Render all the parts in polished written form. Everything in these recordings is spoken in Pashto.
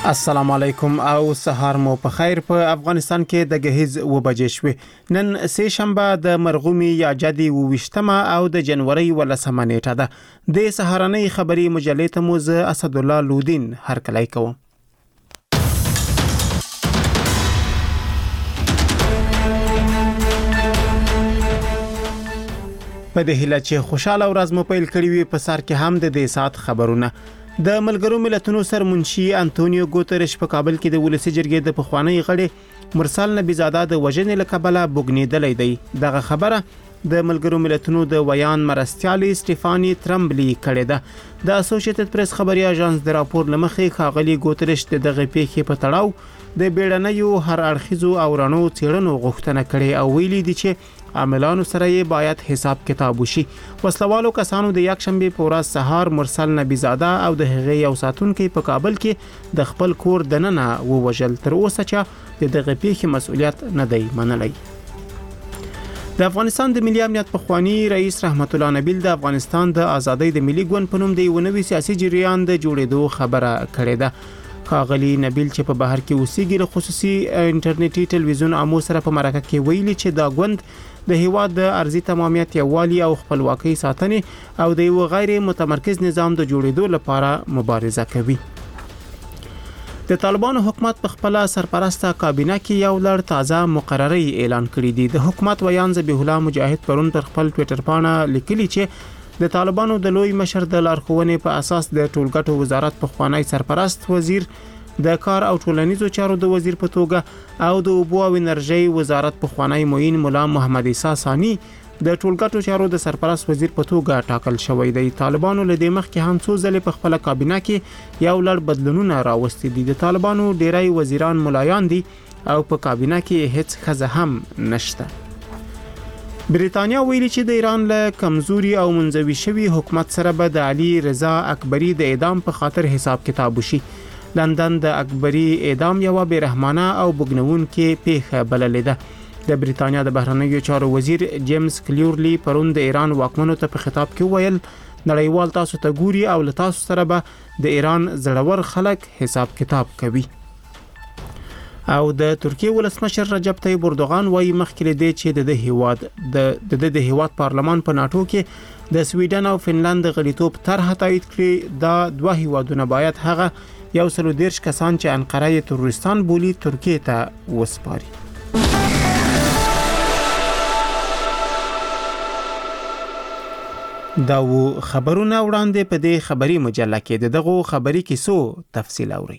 السلام علیکم او سهار مو په خیر. په افغانستان کې د جهیز و بجې شوې. نن سه شنبه د مرغومي یا جدي 28 او د جنوري 18 نیټه ده. د سهارنۍ خبري مجلې ته مو زه اسد الله لودین هرکلی کوم. په دې هیله چې خوشاله ورځ مو پیل کړی وي. په سر کې هم د دې سات خبرونه. د ملګرو ملتونو سرمنشي انټونیو ګوتریش په کابل کې د ولسی جرګې د پخوانی غړي مرسل نبی زاده د وژنې له کبله بوګنیدلې دی. دغه خبره د ملګرو ملتونو د ویان مرستيالي سټيفاني ترمبلي کړې ده. د اسوسییټډ پریس خبري اژانس د راپور لمخې خاغلی ګوتریش دغه پیښې په تړاو د بیړنیو هر اړخیزو او رڼو څېړنو غوښتنه کړې او ویلي دي چې عاملانو سره یې باید حساب کتاب وشي. وسلوالو کسانو د یک شنبه په ورځ سهار مرسل نبی زاده او د هغې یو ساتونکي په کابل کې د خپل کور دننه ووژل. تر اوسه چې دغه پیښې مسؤلیت نه دی منلی. د افغانستان د ملي امنیت پخوانی رئیس رحمت الله نبیل د افغانستان د ازادۍ د ملي ګوند په نوم د یو نوي سیاسي جریان د جوړېدو خبره کړې ده. خاغلی نبیل چې په بهر کې اوسېږي له خصوصي انټرنیټي ټلویزیون امو سره په مرکه کې ویلي چې دا ګوند د هیواد د ارضي تمامیت یووالي او خپلواکۍ ساتنې او د یو غیر متمرکز نظام د جوړېدو لپاره مبارزه کوي. د طالبانو حکومت په خپل سرپرسته کابینه کې یو لړ تازه مقرري اعلان کړی دي. د حکومت ویان ذبیح الله مجاهد پرون پر خپل ټوئیټر باندې لیکلي چې د طالبانو د لوی مشر د لارښوونې په اساس د ټولګټو وزارت پخوانی سرپرست وزیر د کار او ټولنیزو چارو د وزیر په توګه او د اوبو او انرژي وزارت پخوانی معین مولا محمد عیسی ثانی د ټولګټو چارو د سرپرست وزیر په توګه ټاکل شوی دی. طالبانو له دې مخکې هم څو ځله په خپل کابینه کې یو لړ بدلونونه راوستي دي. د طالبانو ډیری وزیران ملایان دي او په کابینه کې هیڅ ښځه هم نشته. بریتانیا ویلي چې د ایران له کمزوري او منزوي شوی حکومت سره به د علي رضا اکبری د اعدام په خاطر حساب کتاب وشي. لندن د اکبری اعدام یو بیرحمانه او بګنونکې پیښه بللې ده. د بریتانیا د بهرنیو چارو وزیر جیمز کلیورلی پرون د ایران واکمنو ته په خطاب کې ویل نړیوال تاسو ته ګوري او له تاسو سره به د ایران زړور خلک حساب کتاب کوي. او د ترکیه ولسمشر رجب طیب اردوغان وايي مخکې دی چې د هیواد پارلمان په ناتو کې د سویډن او فنلند غړیتوب طرح تایید کړي. دا دوه هیوادونه باید هغه 130 کسان چې انقره یې تروریستان بولی ترکیه ته وسپاري. دا و خبرونه وړاندې په دې خبري مجله کې دغه خبري کیسو تفصیل اوري.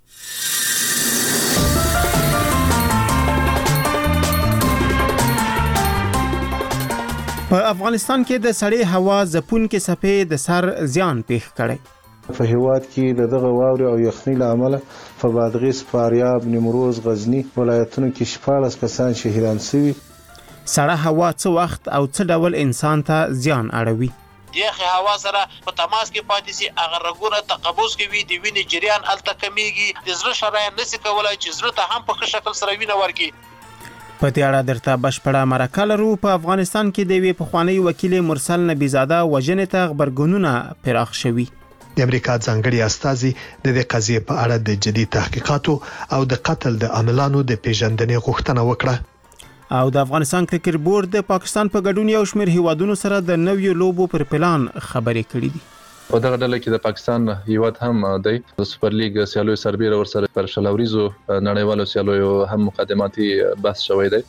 په افغانستان کې د سړې هوا ځپونکې څپې د سر زیان پیښ کړي. په هیواد کې دغه واورې او یخنۍ له امله په بادغیس، فاریاب، نیمروز، غزنی ولایتونو کې 14 کسان شهیدان شوي. سړه هوا څه وخت او څه ډول انسان ته زیان اړوي؟ یخه هوا سره په تماس کې پاتې سي، هغه رګونه تقبض کوي، د وینې جریان الته کمیږي، د زړه شرايين نشي کولای چې زړه ته هم په ښه شکل سره وینه ورکړي. په دې اړه درته بشپړه مرکه لرو. په افغانستان کې د وی پخوانی وکیل مرسل نبی زاده وژنې ته خبرګونونه پراخ شوي. د امریکا ځانګړي استازي د دې قضیې په اړه د جدي تحقیقاتو او د قتل د عاملانو د پیژندنې غوښتنه وکړه. او د افغانستان کرکټ بورډ د پاکستان په ګډون یو شمېر هیوادونو سره د نویو لوبو پر پلان خبرې کړې دي. په دغه ډله کې د پاکستان هیواد هم دی. د سپر لیګ سیالو سربېره ورسره پر شلوريزو نړیوالو سیالو هم مقدماتي بحث شوی دی.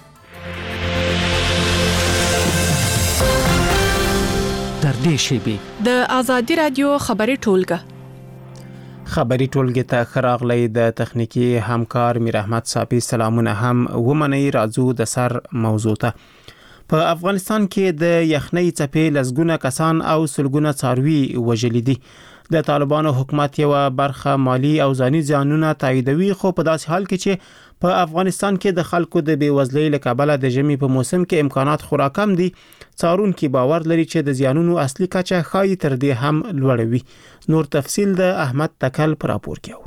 تر دې شی د ازادي رادیو خبري ټولګه خبري ټولګه ته خراغلی د تخنیکی همکار میر احمد صافی سلامونه هم ومني. راځو د سر موضوع ته. په افغانستان کې د یخنۍ څپې لزګونه کسان او سلګونه څاروي وژلي دي. د طالبانو حکومت یو برخه مالی او ځاني زیانونه تاییدوي، خو په داسې حال کې چې په افغانستان کې د خلکو د بیوزلۍ له کبله د ژمي په موسم کې امکانات خورا کم دي. څارونکي باور لري چې د زیانونو اصلي کچه ښایي تر دې هم لوړه وي. نور تفصیل د احمد تکل پر راپور کې اورو.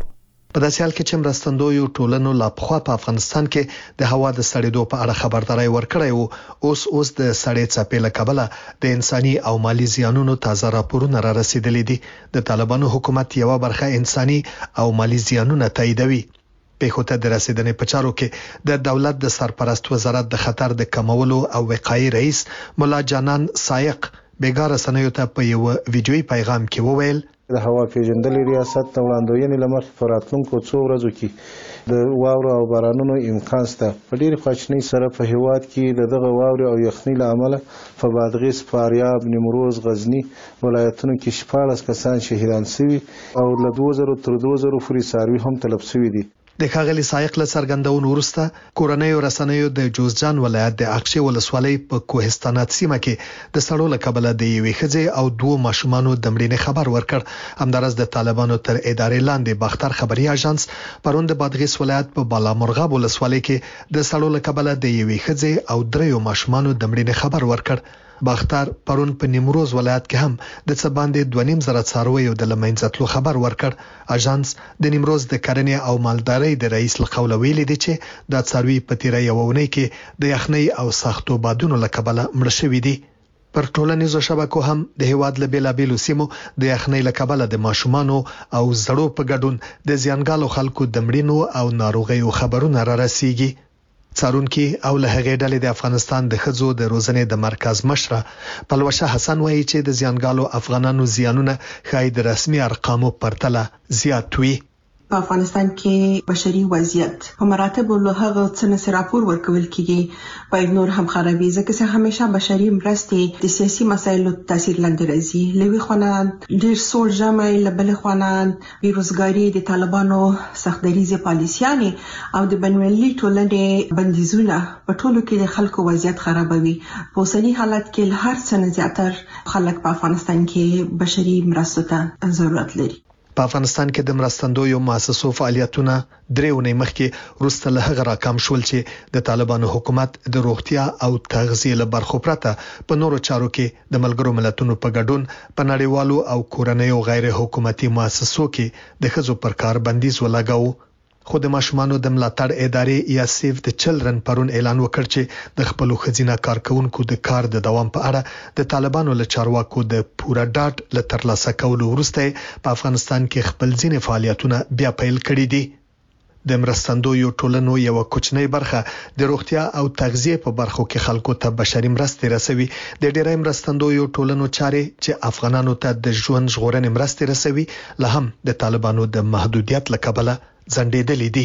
په داسې حال کې چې مرستندویو ټولنو لا پخوا په افغانستان کې د هوا د سړېدو په اړه خبرداري ورکړې وو، اوس د سړې څپې له کبله د انساني او مالی زیانونو تازه راپورونه را رسیدلي دي. د طالبانو حکومت یو برخه انساني او مالی زیانونه تاییدوي. پیښو ته د رسیدنې په چارو کې د دولت د سرپرست وزارت د خطر د کمولو او وقایې رئیس مولا جانان سایق بیګاره سنیو ته په یو ویډیوي پیغام کې وویل د هوا پیژندلې ریاست د وړاندوینې لمخې په راتلونکو څو ورځو کې د واورو او بارانونو امکان شته. په ډېرې خواشینۍ سره په هیواد کې دغه واورې او یخنۍ له امله په بادغیس، فاریاب، نیمروز، غزني ولایتونو کې 14 کسان شهیدان شوي او له 2000 تر 2000 پورې څاروي هم تلف شوي دي. د ښاغلي سایق له څرګندونو وروسته کورنۍ رسنیو د جوزجان ولایت د اقچې ولسوالۍ په کوهستانات سیمه کې د سړو له کبله د یوې ښځې او 2 ماشومانو د مړینې خبر ورکړ. همدارس د طالبانو تر ادارې لاندې باختر خبري اژانس پرون د بادغیس ولایت په بالامرغاب ولسوالۍ کې د سړو له کبله د یوې ښځې او 3 ماشومانو د مړینې خبر ورکړ. باختر پرون په نیمروز ولایت کې هم د څه باندې 2.5 څارویو د لمنځتلو خبر ورکړ. اژانس د نیمروز د کرنې او مالدارۍ د رئیس لخوا ویلي دی چې د څاروي په تیره یو ونې کې د یخنۍ او سختو بادونو له کبله مړ شوي دي. پر ټولنیزو شبکو هم د هیواد له بیلابیلو سیمو د یخنۍ له کبله د ماشومانو او زړو په ګډون د زیانګالو خلکو د مړینو او ناروغیو خبرونه را رسیږي. څارونکي او له هغې ډلې د افغانستان د ښځو د روزنې د مرکز مشره پلوشه حسن وایي چې د زیانګالو افغانانو زیانونه ښایي د رسمي ارقامو پرتله زیات وي. په افغانستان کې بشري وضعیت په مراتبو له هغه څه نه راپور ورکول کیږي باید نور هم خرابي، ځکه چې همیشه بشري مرستې د سیاسي مسایلو تاثیر لاندې راځي. لوی خوانا ډیر سوړ جامع لبل خوانا بیروزګاری، د طالبانو سختدریزه پالیسیانه او د بنولي ټولنې بندیزونه په ټولو کې د خلکو وضعیت خرابوي. په اوسنی حالت کې هر څه نه زیاتره خلک په افغانستان کې بشري مرستو ته ضرورت لري. په افغانستان کې د مرستندویو مؤسسو فعالیتونه 3 ونې مخکې وروسته له هغه راکم شول چې د طالبانو حکومت د روغتیا او تغذیه له برخو پرته په نورو چارو کې د ملګرو ملتونو په ګډون په نړیوالو او کورنیو غیر حکومتي مؤسسو کې د ښځو پر کار بندیز ولګاوه. خو د ماشومانو د ملاتړ ادارې یا سیف د چلډرن پرون اعلان وکړ چې د خپل ښځینه کارکونکو د کار د دوام په اړه د طالبانو له چارواکو د پوره ډاټ له ترلاسه کولو وروسته په افغانستان کې خپل ځینې فعالیتونه بیا پیل کړي دي. د مرستندویو ټولنو یو کوچنی برخه د روغتیا او تغذیه په برخو کې خلکو ته بشري مرستې رسوي. د ډیری مرستندویو ټولنو چارې چې افغانانو ته د ژوند ژغورنې مرستې رسوي له هم د طالبانو د محدودیت له کبله ځنډېدلې دي.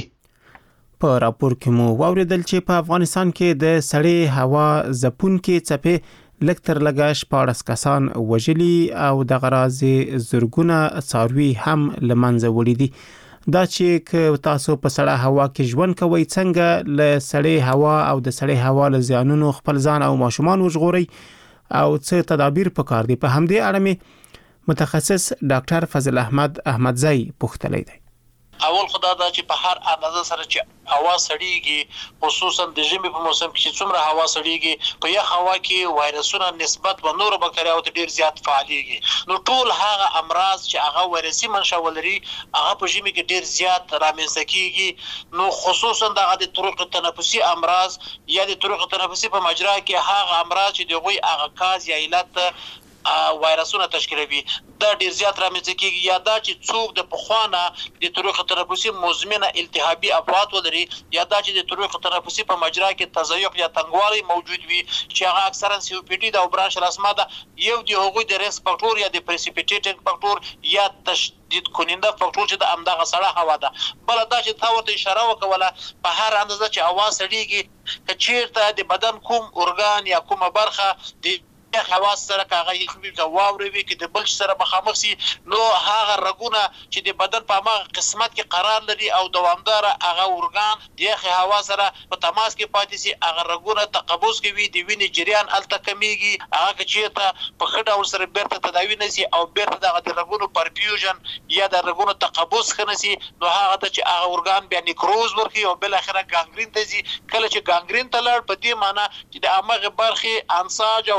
په راپور کې مو واوریدل چې په افغانستان کې د سړې هوا ځپونکې څپې لږ تر لږه 14 کسان وژلي او د غرازې زرګونه څاروي هم لمنځه وړي دي. دا چې تاسو په سړه هوا کې ژوند کوئ، څنګه له سړې هوا او د سړې هوا له زیانونو خپل ځان او ماشومان وژغورئ او څه تدابیر پکار دي. په همدې اړه مې متخصص ډاکټر فضل احمد احمدزئی پوښتلی دی. اول خدای دا چې په هر اندازه سره چې هوا سړیږي، خصوصا د ژمي په موسم کې چې څومره هوا سړیږي، په یخ هوا کې وایرسونه نسبت به نور بکتریاو ته ډیر زیات فعاليږي. نو ټول هغه امراض چې هغه وایرسي منشأ ولري هغه په ژمي کې ډیر زیات رامنځته کیږي. نو خصوصا د طرق تنفسي امراض یا د طرق تنفسي په مجرا کې هغه امراض چې دغوی هغه کاز یا علت وایرسونه تشکیلوي دا ډیر زیات رامنځته کیږي. یا دا چې څوک د پخوانه د طرق تنفسي مزمنه التهابي افات ولري، یا دا چې د طرق تنفسي په مجرا کې تضيق یا تنګوالی موجود وي چې هغه اکثرا سی او پی ډي د برانش رسمه ده، یو دی هغوی د ریسک فاکټور یا د پریسیپیټیټینګ فاکټور یا تشدید کننده فاکټور چې د امدغه سړه هوا ده. بل دا چې تا ورته اشاره وکوله په هر اندازه چې هوا سړیږي که چیرته د بدن کوم ارګان یا کومه برخه د خواص سره کاغه یخوي کا واوري کې د بلش سره مخامخ سي، نو هغه رګونه چې د بدن په هغه قسمت کې قرار لري او دوامدار هغه اورګان د هوا سره په تماس کې پاتې سي، هغه رګونه تقبض کوي، د وینې جریان الته کمیږي. هغه چې ته په خډه ور سره بیرته تداوی نشي او بیرته د رګونو پرفیوژن یا د رګونو تقبض خنسي، نو هغه ته چې هغه اورګان بیا نیکروز ورکي او بل اخره ګانګرین ته ځي. کله چې ګانګرین ته لړ په دې معنی چې د امغه برخه انساج او حجرات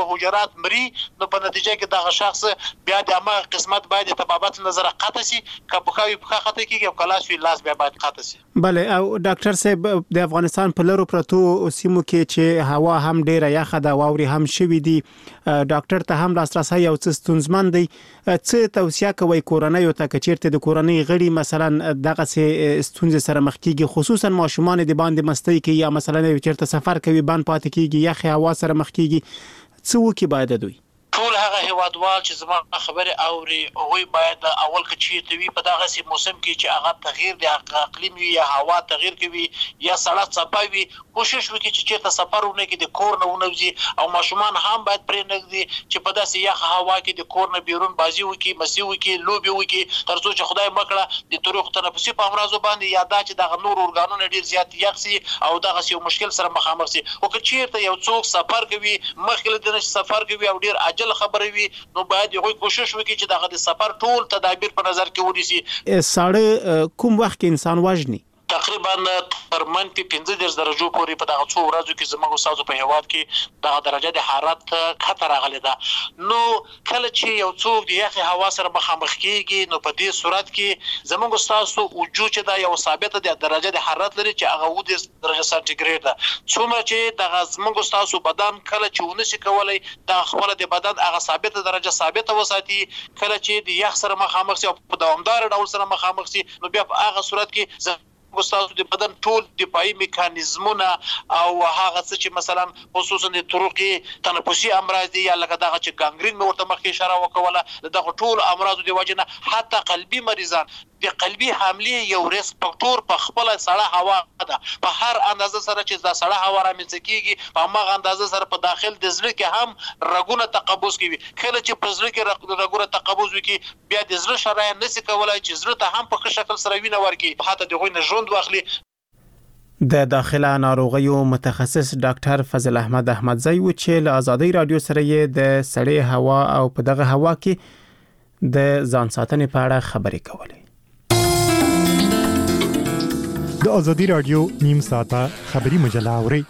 قسمت مري نو په نتیجه کې دغه شخص بیا د ما قسمت باید تبابت نظر قطع شي کپخاوي په خطه کې او کلاس وی لاس بیا باید قطع شي. بله او ډاکټر صاحب د افغانستان په لرو پرتو سیمو کې چې هوا هم ډیره یخه ده واوري هم شوي دي ډاکټر ته هم لاسرسي یو څه ستونزمن دی څه توصیه کوي کورنۍ ته کچیرته د کورنۍ غړي مثلا دغه ستونزې سره مخ کیږي خصوصا ماشومان د باندې مستی کې یا مثلا چیرته سفر کوي باندې پاتې کیږي یا هوا سره مخ کیږي څه وکي باید دوی ټول هغه هیوادوال چې زما خبره اوري هغه باید اول کچې ته وي په دغه سي موسم کې چې هغه تغییر د اقلیم وي یا هوا تغییر کوي یا سړک صفاوي کوشش وکړي چې چیرته سفرونه کې د کور نه ونوځي او ماشومان هم باید پرې نګدي چې په داسې یخ هوا کې د کور نه بیرون بازی وکړي مسي وکړي لوبي وکړي ترڅو چې خدای مکړه د طریق تنفسي په امراضو باندې یا دا چې دغه نور ارګانونه ډیر زیات یخ سي او دغه یو مشکل سره مخامخ سي او که چیرته یو څوک سفر کوي مخکې د سفر کوي او ډیر عجل خبره وي نو باید یو کوشش وکړي چې دغه د سفر ټول تدابیر په نظر کې ونیسي. ساړه کوم وخت کې انسان وژني تقریبا تر منفي 15 درجو پورې په دغه څو ورځو کې زموږ استادو په هیواد کې دغه درجه د حرارت خطر راغلی ده. نو کله چې یو څوک د یخ هوا سره مخامخ کیږي نو په دې صورت کې زموږ استادو وجود چې دا یو ثابته د درجه د حرارت لري چې هغه 10 درجه سانتیګریډ ده څومره چې دغه زموږ استادو بدن کله چې ونشي کولای د خپل د بدن هغه ثابته درجه ثابته وساتي کله چې د یخ سره مخامخ شي او په دوامدار ډول سره مخامخ شي نو بیا په هغه صورت کې ګوستاسو د بدن ټول دفاعي میکانیزمونه او هغه څه چې مثلا خصوصا د طرقي تنفسي امراض دي یا لکه دغه چې ګانګرین مې ورته مخکې اشاره وکوله دغه ټول امراض د وجنه حتی قلبي مریضان د قلبي حمله یو ریسک فاکټور په خپل سړه هوا ده په هر اندازه سره چې د سړه هوا رامنځته کیږي په هغه اندازه سره په داخل د زړه کې هم رګونه تقبض کوي کله چې په زړه کې رګونه تقبض وکړي بیا د زړه شرايين نشي کولای چې زړه ته هم په ښه شکل سره وینه ورکړي حتی دغه نه ژوند واخلي. د داخله ناروغیو متخصص ډاکټر فضل احمد احمدزی و چې له آزادۍ رادیو سره یې د سړې هوا او په دغه هوا کې د ځان ساتنې په اړه خبرې کولې. د آزادۍ رادیو نیم ساعته خبری مجله اوري.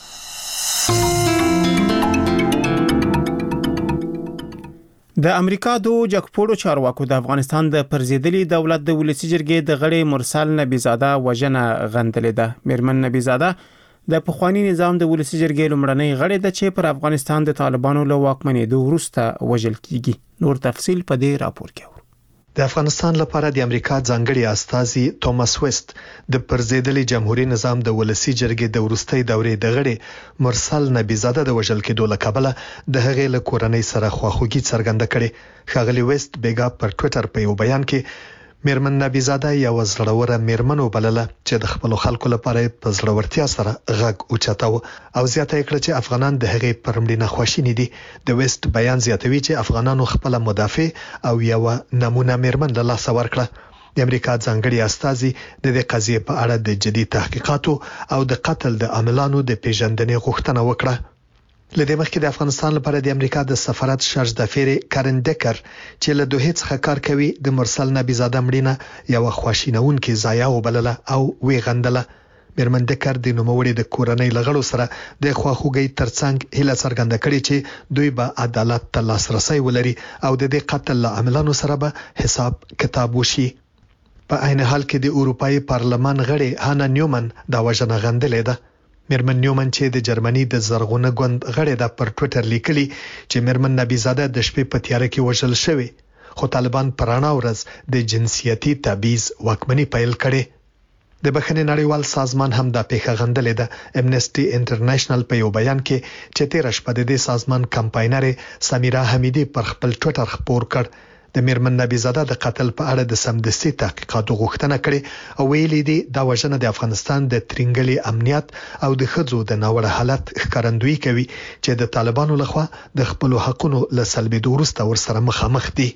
د امریکا د جګپوړو چارواکو د افغانستان د پرزیدلي دولت د ولسی جرګې د غړي مرسل نبیزاده وژنه غندلې ده. میرمن نبیزاده د پخوانی نظام د ولسی جرګې لومړنۍ غړي ده چې پر افغانستان د طالبانو له واکمنېدو وروسته وژل کیږي. نور تفصيل په دې راپور کې د افغانستان لپاره د امریکا ځانګړي استازي توماس ویست د پرزیدلي جمهوریت نظام د ولسی جرګې د وروستۍ دورې د غړي مرسل نبیزاده د وژل کېدو له کبله د هغې له کورنۍ سره خواخوږي څرګنده کړې. ښاغلي ویست بیګا پر ټوئیټر په یو بیان کې میرمن نبیزاده یو زړوره میرمن وبلله چې د خپل خلکو لپاره په زړورتیا سره غږ اوچتاو او زیاته کړه چې افغانان د هغې پر مړینه خوشینی دي. د ویست بیان زیاتوي چې افغانانو خپل مدافع او یو نمونه میرمن له لاسه ورکړه. د امریکا ځانګړي استازي د دې قضیې په اړه د جدي تحقیقاتو او د قتل د عاملانو د پیژندنې غوښتنه وکړه. لدې مخکې د افغانستان لپاره د امریکا د سفارت شارج دافیر کارن ډکر چې له دوه څخه کار کوي د مرسل نبیزاده مړینه یو خواشینونکې ضایعه وبلله او وی غندله. میرمن ډکر د نوموړي د کورنۍ لغړو سره د خواخوږي ترڅنګ هیله څرګنده کړې چې دوی به عدالت ته لاسرسي ولري او د دې قتل له عاملانو سره به حساب کتاب وشي. په عین حال کې د اروپאי پارلمان غړي هانا نیومن دا وژنه غندلې ده. میرمن نیومن چې د جرمني د زرغونه ګوند غړي د پر ټوئیټر لیکلي چې میرمن نبیزاده د شپې په تیاره کې وژل شوې خو طالبان پرانا ورځ د جنسیتي تبعیض واکمني پیل کړي. د بخښنې نړیوال سازمان هم د پیښه غندلې ده. امنسټي انټرنیشنل په یو بیان کې چې تیر شپه د دې سازمان کمپاینر سمیرا حمیدی پر خپل ټوئیټر خبر کړ د میرمن نبیزاده د قتل په اړه د سمدستي تحقیقاتو غوښتنه کړې او ویلي دي دا وژنه د افغانستان د ترنګلي امنیت او د ښځو د ناوړه حالت ښکارندویي کوي چې د طالبانو لخوا د خپل حقونو له سلبېدو وروسته ورسره مخامخ دي.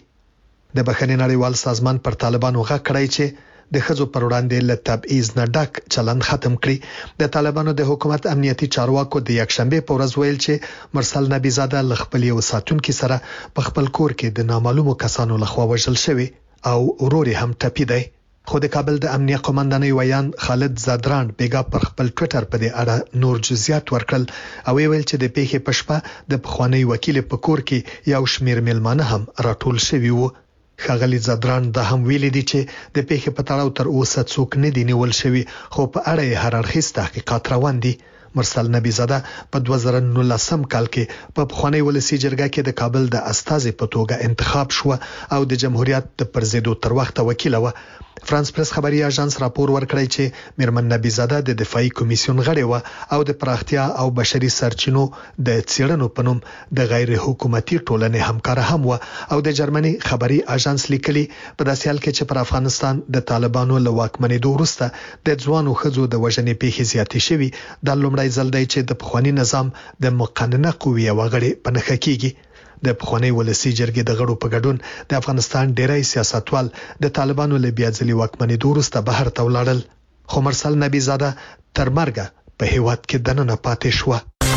د بخښنې نړیوال سازمان پر طالبانو غږ کړی چې د ښځو پر وړاندې له تبعیض نه ډک چلند ختم کړي. د طالبانو د حکومت امنیتي چارواکو د یکشنبه په ورځ ویل چې مرسل نبیزاده له خپل یو ساتونکي سره په خپل کور کې د نامعلومو کسانو لخوا وژل شوی او ورور هم ټپي دی. خو د کابل د امنیه قومندانۍ ویان خالد زادران بیګا پر خپل ټوئیټر په دې اړه نور جزئیات ورکړل او ویل چې د پیښې پښپا د پخوانی وکیل په کور کې یو شمیر ملمانه هم راټول شوي وو. ښاغلي زادران دا هم ویلي دي چې د پیښې په تړاو تر اوسه څوک نه دي نیول شوي خو په اړه یې هر اړخیز تحقیقات روان دي. مرسل نبی زاده په 2019 کال کې په پخوانی ولسی جرګه کې د کابل د استازي په توګه انتخاب شو او د جمهوریت د پرزیدو تر وخت وکیل و. فرانس پریس خبري اژانس راپور ورکړی چې میرمن نبی زاده د دفاعي کمیسیون غړی و او د پراختیا او بشري سرچینو د څېړنو په نوم د غیر حکومتي ټولنې همکار هم و او د جرمني خبري اژانس لیکلي په داسې حال کې چې پر افغانستان د طالبانو له واکمنېدو وروسته د ځوانو ښځو د وژنې پیښې زیاتې شوي د لومړی ځل دی چې د پخوانی نظام د مقننه قوې وغړي په نخښه کیږي. د پخوانی ولسی جرګې د غړو په ګډون د افغانستان ډیری سیاستوال د طالبانو له بیا ځلي واکمنېدو وروسته بهر ته ولاړل خو مرسل نبی زاده تر مرګه په هیواد کې دننه پاتې شو.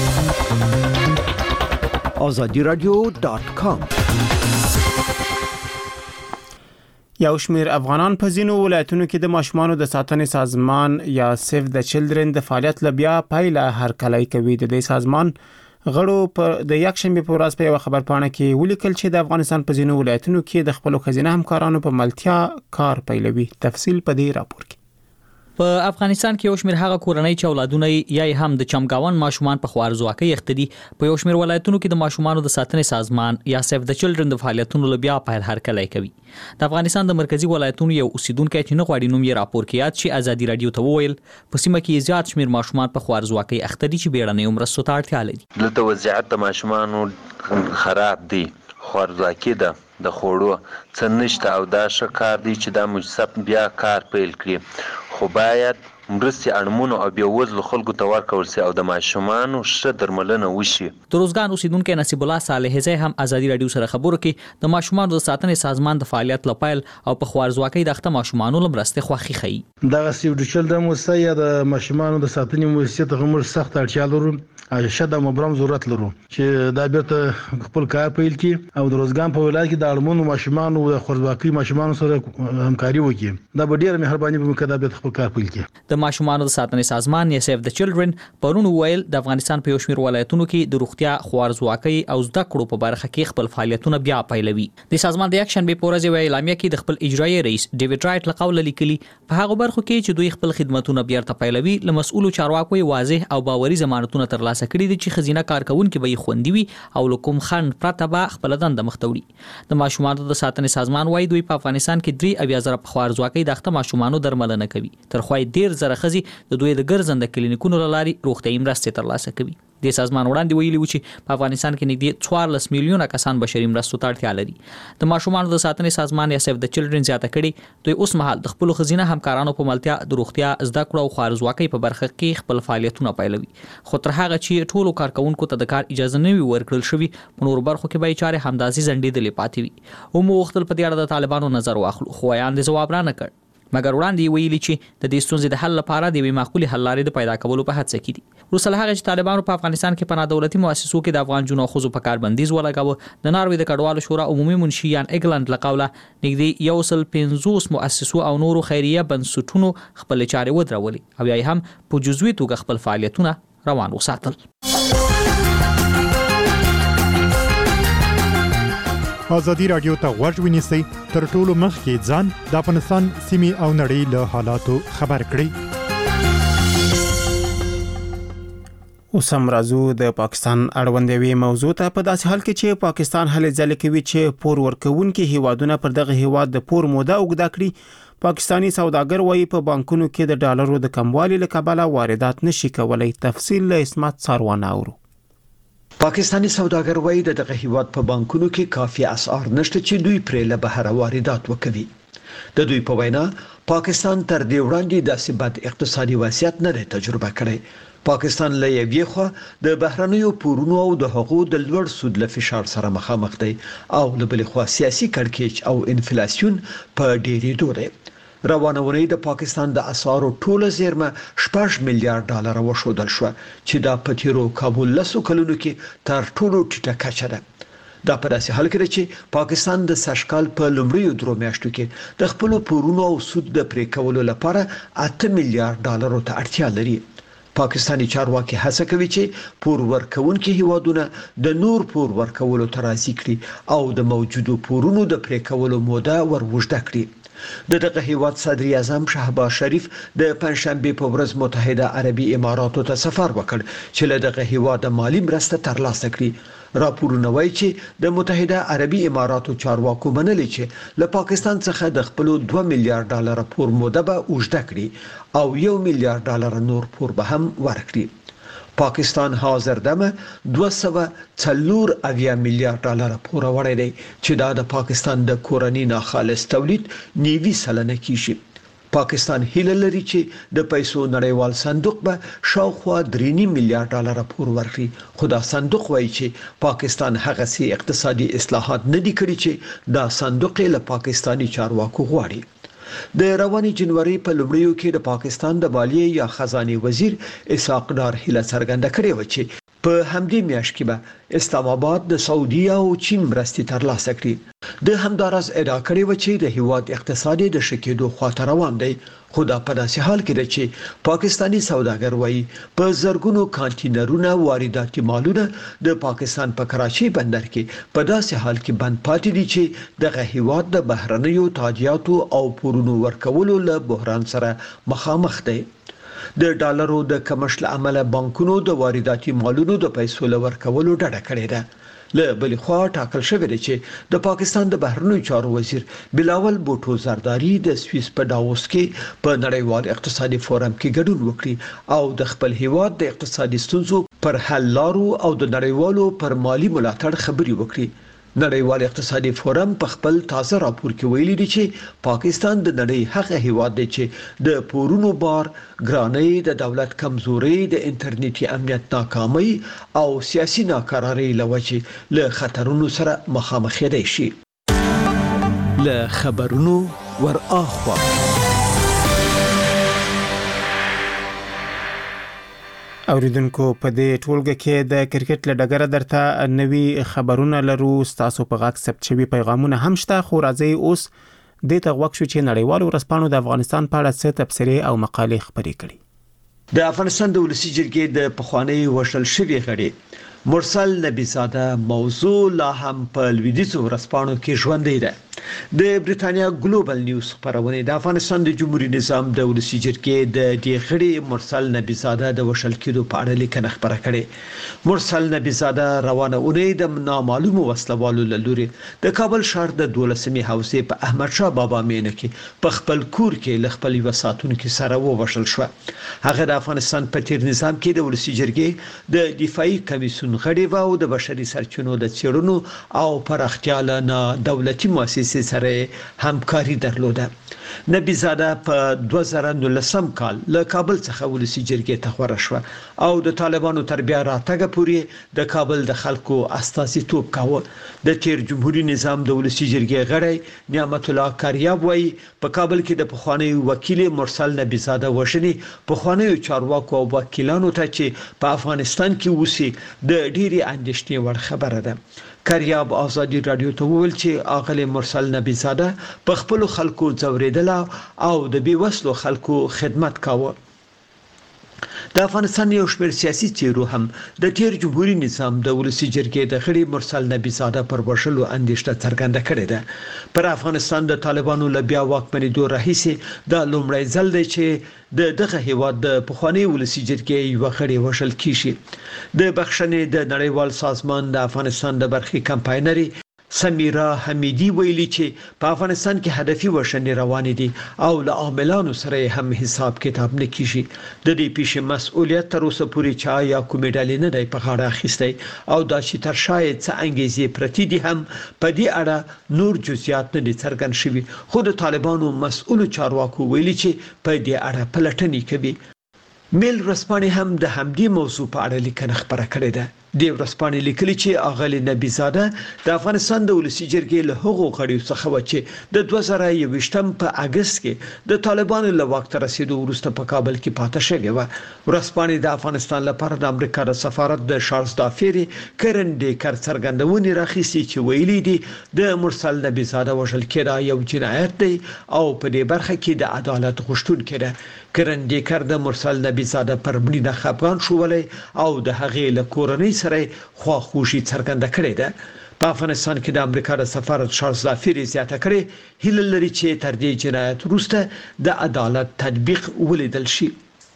azadiradio.com یو شمیر افغانان په ځینو ولایتونو کې د ماشومانو د ساتنې سازمان یا سیف د چلډرن د فعالیت لبیا پایله هرکلی کوي. د دې سازمان غړو په د یکشنبه په ورځ په یو خبرپاڼه کې ولیکل چې د افغانستان په ځینو ولایتونو کې د خپل خزینه همکارانو په ملتیا کار پیلوي. تفصیل په دې راپور کې. په افغانستان کې یو شمیر هغه کورنۍ چې اولادونه یې هم د چمګاون ماشومان په خوارزواکۍ اختدي په یو شمیر ولایتونو کې د ماشومانو د ساتنې سازمان یا سیف د چلډرن د فعالیتونو لبیا په هرکلی کوي. د افغانستان د مرکزی ولایتونو یو اوسیدونکو چې نه غواړي نوم یې راپور کې یاد شي ازادي رادیو ته وویل په سیمه کې زیات شمیر ماشومان په خوارزواکۍ اختدي چې بیړنۍ عمرستو ته اړتیا لري. دلته وضعیت د ماشومانو خراب دی، خوارزواکۍ ده، د خوړو څه نشته او دا ښه کار دی چې دا مجسب بیا کار پیل کړي خو باید مرستې اړمنو او بېوزلو خلکو ته ورکول شي او د ماشومانو ښه درملنه وشي. د روزګان اوسیدونکو نصیب الله صالحزی هم ازادي رادیو سره خبرو کې د ماشومانو د ساتنې سازمان د فعالیت لپاره او په خوارزواکۍ د اخته ماشومانو لمرسته خوخي خي. دا سیو د چلډرن موسسه یا د ماشومانو د ساتنې موسسه ته موږ سخت اړتیا لرو، شته مبرم ضرورت لرو چې دا بیرته خپل کار پیل کړي او د روزګان په ولایت کې د اړمنو ماشومانو د خوارزواکۍ ماشومانو سره همکاري وکړي. دا به ډیره مهرباني وکړي دا بیرته خپل کار پیل کړي. د ماشومانو د ساتنې سازمان یا سیف د چلډرن پرون ویل د افغانستان په یو شمیر ولایتونو کې د روغتیا، خوارزواکۍ او زده کړو په برخه کې خپل فعالیتونه بیا پیلوي. د سازمان د یکشنبه په ورځ یو اعلامیه کې د خپل اجرایي رئیس ډیوډ رایټ لقول لیکلي په هغه برخو کې چې دوی خپل خدماتونه بیا پیلوي له مسؤلو چارواکو واضح او باوري ضمانتونه ترلاسه کړي دي چې خزینه کارکونکو به خوندي وي او لکم خان پرته به خپل دند مختوړي. د ماشومانو د ساتنې سازمان وايي دوی په افغانستان کې 3,000 په خوارزواکۍ د اخته ماشومانو درملنه کوي. تر خوای ډیر زره خزي د دوی د ګرځنده کلینیکونو لاري روغتیايي مرستې ترلاسه کوي. د سازمان وړاندې ویلي و چې په افغانستان کې نږدې 14 میلیونه کسان بشري مرستو ته اړتیا لري. د ماشومانو د ساتنې سازمان یا سیف د چلډرن زیاته کړي دوی اوس مهال د خپل خزینه همکارانو په ملتیا د روغتیا، زده کړو او خوارزواکۍ په برخه کې خپل فعالیتونه پیلوي. خو تر هغه چې ټولو کارکونکو ته د کار اجازه نه وي ورکړل شوی په نور برخو کې به چارې همداسي زنډېدلې پاتې وي. هم وختل په دې اړه د طالبانو نظر واخلو خو یان د جواب را نه کړ مګر وړاندې ویلي چې د دې ستونزې د حل لپاره د یوې معقولې حل لارې د پیدا کولو په هڅه کې دي. وروسته هغه چې طالبانو په افغانستان کې پناه دولتي مؤسسو کې د افغان جنو خزو په کار بندیز ولګاوه د ناروې د کډوالو شورا عمومي منشي یان اګلند لقوله نږدې 150 مؤسسو او نورو خیریه بنسټونو خپل چارې ودرولې او یا هم په جزوي توګه خپل فعالیتونه روان وساتل. ازادي رادیو ته غوږ ونیسئ تر ټولو مخکې ځان د افغانستان سیمې او نړۍ له حالاتو خبر کړئ. اوس هم راځو د پاکستان اړوندوي موضوع ته په داسې حال کې چې پاکستان هلې ځلې کوي چې پور ورکوونکي هیوادونه پر دغه هیواد د پور موده اوږده کړي. پاکستانی سوداګر وايي په بانکونو کې د ډالرو د کموالي له کبله واردات نشي کولای. تفصیل له اسمت ساروان اورو. پاکستانی سوداګر وايي دغه هیواد په بانکونو کې کافي اسعار نشته چې دوی پرې له بهر واردات وکړي. د دوی په وینا پاکستان تر دې وړاندې داسې بد اقتصادي وضعیت نه دی تجربه کړی. پاکستان له یوې خوا د بهرنیو پورونو او د حقوقو د لوړ سود له فشار سره مخامخ دی او له بل خوا سیاسي کړکېچ او انفلیسیون په ډېرېدو دی. روانه ورځ د پاکستان د اسعارو ټوله زیرمه 6 میلیارډ ډالر وشودل شو چې دا په تیرو کابل لسو کلونو کې تر ټولو ټیټه کچه ده. دا په داسې حال کې چې پاکستان د سشکال په لومړیو درو میاشتو کې د خپل پورونو او سود د پرې کولو لپاره 8 میلیارډ ډالرو ته اړتیا لري. پاکستاني چارواکي هڅه کوي چې پور ورکوونکي هیوادونه د نور پور ورکولو ته راضي کړي او د موجودو پورونو د پرې کولو موده وروږده کړي. دغه هیواد صدر اعظم شهباز شریف د پنځشنبه په ورځ متحده عربي اماراتو ته سفر وکړ چې له دغه هیواد مالی مرسته ترلاسه کړي. راپورونه وایي چې د متحده عربي اماراتو چارواکو منلي چې له پاکستان څخه د خپل 2 میلیارډ ډالر پور موده به اوږده کړي او 1 میلیارډ ډالر نور پور به هم ورکړي. پاکستان حاضر دمه 240 میلیارډ ډالر پور وړي دي چې دا د پاکستان د کورنۍ ناخالص تولید 90% کیږي. پاکستان هیله لري چې د پیسو نړیوال صندوق به شاوخوا 3 میلیارډ ډالر پور ورکړي خو دا صندوق وایي چې پاکستان هغه سي اقتصادي اصلاحات نه دي کړي چې دا صندوق له پاکستاني چارواکو غواړي. د رواني جنوري په لومړیو کې د پاکستان د مالیې یا خزانه وزیر اسحاق ډار هیله څرګنده کړې و چې په همدې میاشت کې به اسلام آباد د سعودي او چین مرستې ترلاسه کړي. د همدارس ادعا کړې و چې د هیواد اقتصادي د شکېدو خواته روان دی خو دا په داسې حال کې ده چې پاکستاني سوداګر وایي په زرګونو کانټینرونه وارداتي مالونه د پاکستان په کراچي بندر کې په داسې حال کې بند پاتې دي چې دغه هیواد د بهرنیو تاجیاتو او پورونو ورکولو له بحران سره مخامخ دی. د ډالرو د کمښت له امله بانکونو د وارداتي مالونو د پیسو لور کولو ډډه کړې ده. له بل خوا ټاکل شوی دی چې د پاکستان د بهرنیو چارو وزیر بلاول بوټو زرداری د سویس په داووس کې په نړیوال اقتصادي فورم کې ګډون وکړي او د خپل هیواد د اقتصادي ستونزو پر حل لارو او د نړیوالو پر مالی ملاتړ خبري وکړي. نړیوال اقتصادي فورم په خپل تازه راپور کې ویلي دی چې پاکستان د نړۍ هغه هیواد دی چې د پورونو بار، ګرانۍ، د دولت کمزوري، د انټرنیټي امنیت ناکامۍ او سیاسي ناکرارۍ لوجې له خطرونو سره مخامخ دی شي. له خبرونو ور اخوا اوریدونکو په دې ټولګه کې د کرکټ له ډګره درته نوي خبرونه لرو. تاسو په غاک ثبت شوی پیغامونه هم شته خو راځي اوس د ته وښه شو چې نړیوالو ورسپانو د افغانستان په اړه څه تبصرې او مقالې خبرې کړي. د افغانستان د ولسی جرګې د پخوانی وشل شوی غړي مرسل نبیزاده موضوع لا هم په لویدیځو ورسپانو کې ژوندۍ ده. د بریتانیا ګلوبل نیوز خبرونه د افغانستان د جمهوریت نظام د ولسی جرګې د غړي مرسل نبیزاده د وشل کېدو په اړه لیکنه خبره کړې. مرسل نبیزاده روانه اونۍ د نامعلومو وسلوالو له لوري د کابل ښار د 12مې حوزې په احمد شاه بابا مینه کې په خپل کور کې ل خپل وساتونکو سره ووشل شو. هغه د افغانستان په تیر نظام کې د ولسی جرګې د دفاعي کمیسیون غړي و او د بشري سرچینو د چیرونو او پراختیا له دولتي مؤسسې سره همکاري درلوده. نبیزاده په 2019 کال له کابل څخه ولسی جرګې ته خبره شو او د طالبانو تر بیا راتګ پورې د کابل د خلکو استازیتوب کاوه. د تیر جمهوریت نظام د ولسی جرګې غړی نعمت الله کاریاب وایي په کابل کې د پخوانی وکیل مرسل نبیزاده وشني پخوانی چارواکو او وکیلانو ته چې په افغانستان کې وسی د ډيري اندېشنې وړ خبره ده. کاریاب آزادی رادیو ته ویل چې اغلی مرسل نبیزاده په خپل خلکو ځوریدل او د بیوسلو خلکو خدمت کاوه. د افغانستان یو شمېر سیاسي چیرو هم د تیر جمهوریت نظام د ولسی جرګې د غړي مرسل نبیزاده پر وشلو اندېشنه څرګنده کړې ده. پر افغانستان د طالبانو له بیا واکمنېدو راهیسې د لومړی ځل دی چې دغه هیواد د پخوانی ولسی جرګې یو غړي وشل کیږي. د بخښنې د نړیوال سازمان د افغانستان د برخې کمپاینري سمیرا حمیدی ویلي چې په افغانستان کې هدفي وشنې روانې دي او له عاملانو سره هم حساب کتاب نه کیږي. د دې پیښې مسؤلیت تر اوسه پورې چا یا کومې ډلې نه دی په غاړه اخیستی او دا چې تر شاید څه انګیزې پرتی دي هم په دې اړه نور جزئیات نه دي څرګند شوي خو د طالبانو مسؤل چارواکو ویلي چې په دې اړه پلټنې کوي. میل رسپانې هم د همدې موضوع په اړه لیکنه خبره کړې ده. د ورسپانې لیکلي چې اغلی نبی زاده د افغانستان د ولسی جرګې له هغو غړیو څخه و چې د 2021م په اگست کې د طالبانو له واک ته رسیدو وروسته په کابل کې پاتې شوی و. ورسپانې د افغانستان لپاره د امریکا د سفارت د شارلز دافيري کرن ډیکر څرګندونې راخیستي چې ویلي دي د مرسل نبی زاده وژل کېدا یو جنایت دی او په دې برخه کې د عدالت غوښتونکي ده. کرن ډیکر د مرسل نبی زاده پر مړینه خپګان شوولې او د هغې له کورنۍ سره خواخوشي څرګنده کړې ده. په افغانستان کې د امریکا د سفارت شارلز دافيري زیاته کړې هیله لري چې تر دې جنایت وروسته د عدالت تطبیق ولیدل شي.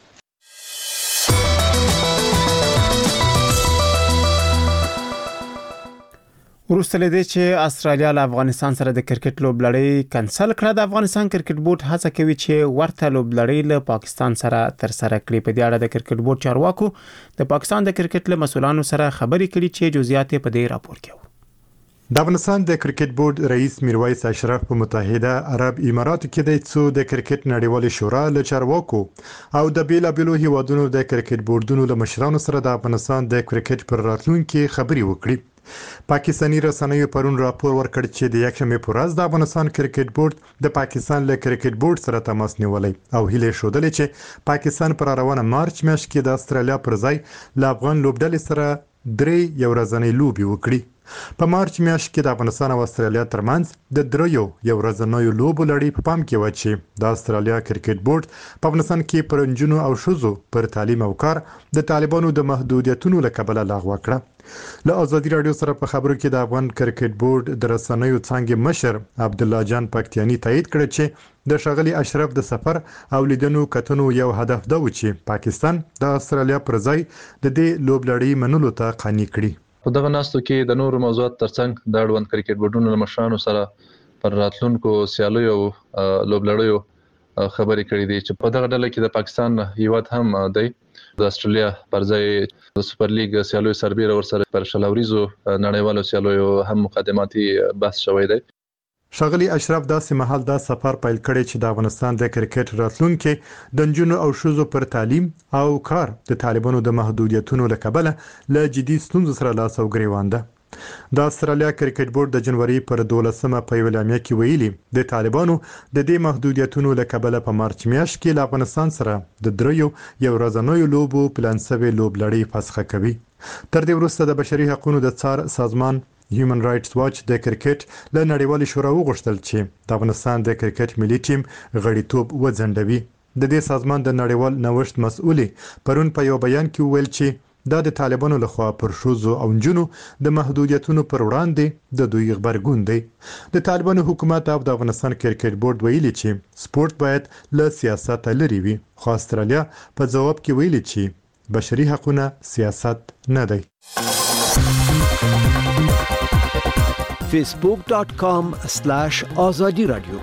وروسته لدې چې استرالیا له افغانستان سره د کرکټ لوبلړۍ کنسل کړه، د افغانستان کرکټ بورډ هڅه کوي چې ورته لوبلړۍ له پاکستان سره تر سره کړي. په دې اړه د کرکټ بورډ چارواکو د پاکستان د کرکټ له مسولانو سره خبرې کړي چې جزئیات په دې راپور کې وو. د افغانستان د کرکټ بورډ رئیس میرویس اشرف په متحده عرب اماراتو کې د څو د کرکټ نړیوال شورا له چارواکو او د بیلابیلو هیوادونو د کرکټ بورډونو له مشرانو سره د افغانستان د کرکټ پر راتلونکي خبرې وکړي. پاکستاني رسنیو پرون راپور ورکړ چې د یکشنبه په ورځ د افغانستان کرکټ بورډ د پاکستان له کرکټ بورډ سره تماس نیولای او هیله شودلې چې پاکستان پر روانه مارچ میاشت کې د استرالیا پر ځای له افغان لوبډلې سره درې یو ورځنۍ لوبي وکړي. په مارچ میاشت کې د افغانستان او استرالیا ترمنځ د دریو یو ورځنۍ لوبو لړۍ په پام کې و چې د استرالیا کرکټ بورډ په افغانستان کې پر انجونو او شوزو پر تعلیم او کار د طالبانو د محدودیتونو له کبله لغوه کړه. له ازادي رادیو سره په خبرو کې د افغان کرکټ بورډ د رسنیو څنګه مشر عبد الله جان پکتیانی تایید کړ چې د شغلی اشرف د سفر او لیدنو کتنو یو هدف دا و چې پاکستان د استرالیا پر ځای د دې لوبلړۍ منلو ته قانع کړي. په دغه ناستو کې د نورو موضوعات ترڅنګ د اړوند کرکټ بورډونو له مشرانو سره پر راتلونکو سیالیو او لوبلړیو خبرې کړې دي چې په دغه ډله کې د پاکستان هیواد هم دی. د استرالیا پر ځای د سپر لیګ سیالیو سربېره ورسره پر شلوريزو نړیوالو سیالیو هم مقدماتي بحث شوی دی. شغلی اشرف داسې مهال دا سفر پیل کړی چې د افغانستان د کرکټ راتلونکي د انجونو او شوزو پر تعلیم او کار د طالبانو د محدودیتونو له کبله له جدي ستونزو سره لاس او ګریوان ده. د استرالیا کرکټ بورډ د جنوري پر 12مه په اعلامیه کې ویلي د طالبانو د دې محدودیتونو له کبله په مارچ میاشت کې له افغانستان سره د دریو یو ورځنۍ لوبو پلان شوی لوبلړۍ فسخه کوي. تر دې وروسته د بشري حقوقو د څار سازمان هیومن رائټس واچ د کرکټ له نړیوال شورا وغوښتل چې د افغانستان د کرکټ ملي ټیم غړیتوب وځنډوي. د دې سازمان د نړیوال نوښت مسؤلې پرون په یو بیان کې ویل چې دا د طالبانو لخوا پر شوزو او انجونو د محدودیتونو پر وړاندې د دوی غبرګون دی. د طالبانو حکومت او د افغانستان کرکټ بورډ ویلي چې سپورت باید له سیاست لري وي، خو استرالیا په جواب کې ویلي چې بشري حقوقونه سیاست نه دی. facebook.com/azadi radio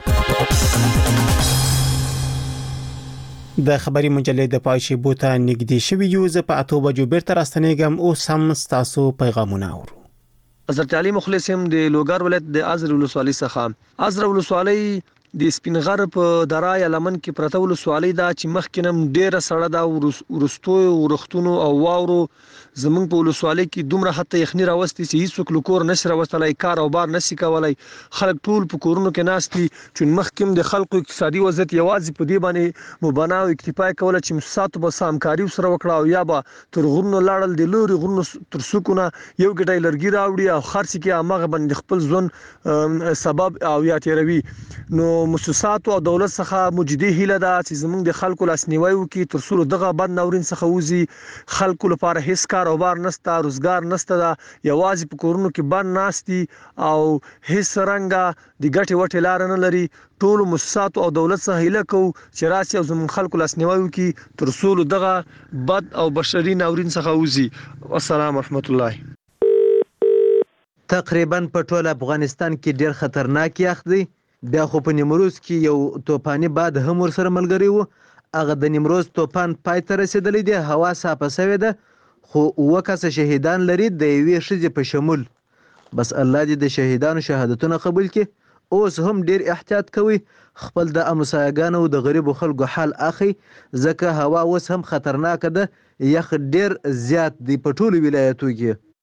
د خبري مجلې د پایشي بوته نګدي شوی یو ز په اتو بجو بیرته راستنېګم او سم تاسو پیغامونه اورو. حضرت علي مخلص هم د لوګر ولایت د ازر ولسوالۍ څخه ازر ولسوالۍ د سپینغر په درای لمن کې پرته ولسوالۍ دا چې مخکینم ډیره سړه دا ورستو ورختونو او واورو زمونږ په ولسوالۍ کې دومره حتی یخني راوستي چې هیڅ کلکور نشره وستلای کار او بار نشي کولای. خلک ټول په کورونو کې ناشتي چې مخکیم د خلکو اقتصادي وضعیت یوازې په دې باندې مبنا او اکتفا کوله چې مساتو به سامکاري سره وکړه او یا به تر غرونو لاړل د لوري غرونو تر سکونه یو ګډای لرګي راوړي او خرڅ کې امغه باندې خپل ځون سبب او یا تیروي. نو مؤسسات او دولت څخه مجدي هیله ده چې زمونږ د خلکو لاسنیوي وکړي تر څو دغه بد ناورین څخه وځي. خلکو لپاره هیڅ کاروبار نشته، روزګار نشته، یوازې په کورونو کې باندې ناشتي او هیڅ رنګه د ګټي وټي لار نه لري. ټول مؤسسات او دولت څخه هیله کوو چې راسي او زموږ خلکو لاسنیوي وکړي تر څو دغه بد او بشري ناورین څخه وځي. والسلام ورحمت الله. تقریبا په ټول افغانستان کې ډیر خطرناک یخ دی. بیا خو په نیمروز کې یو توپاني باد هم ورسره ملګری وو. هغه د نیمروز توپان پای ته رسیدلی دی، هوا صافه شوې ده، خو اوه کسه شهیدان لري د یوې ښځې په شمول. بس الله دې د شهیدانو شهادتونه قبول کړي. اوس هم ډیر احتیاط کوي، خپل د امسایګانو د غریبو خلکو حال اخی ځکه هوا اوس هم خطرناک ده. یخ ډیر زیات دی په ټولو ولایتونو کې.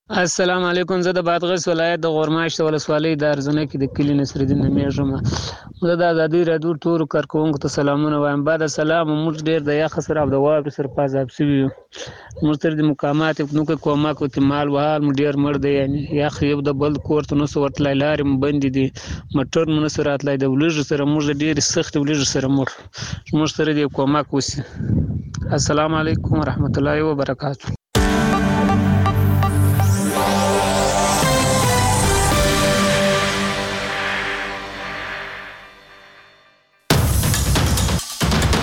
السلام علیکم. زه د بادغیس ولایت د غورماشت ولسوالۍ د ارزنه کې د کلی نصرالدین نمیږم. زه د ازادي رادیو ټول کارکونکو ته سلامونه وایم. بعد سلام. موږ ډیر د یخ سره او د واورې سره پازاب شوي یو. موږ تر د مقامات نو کې کومک وتمال وهال مو ډیر مړ دی، یعنی یخ یو د بل کور ته نو ورتلای لارې مو بند دي، موټر مو سره اتلای د ولږ سره موږ ډیر سخت ولږ سره موږ سره د کومک وسی. السلام علیکم ورحمت الله وبرکاته.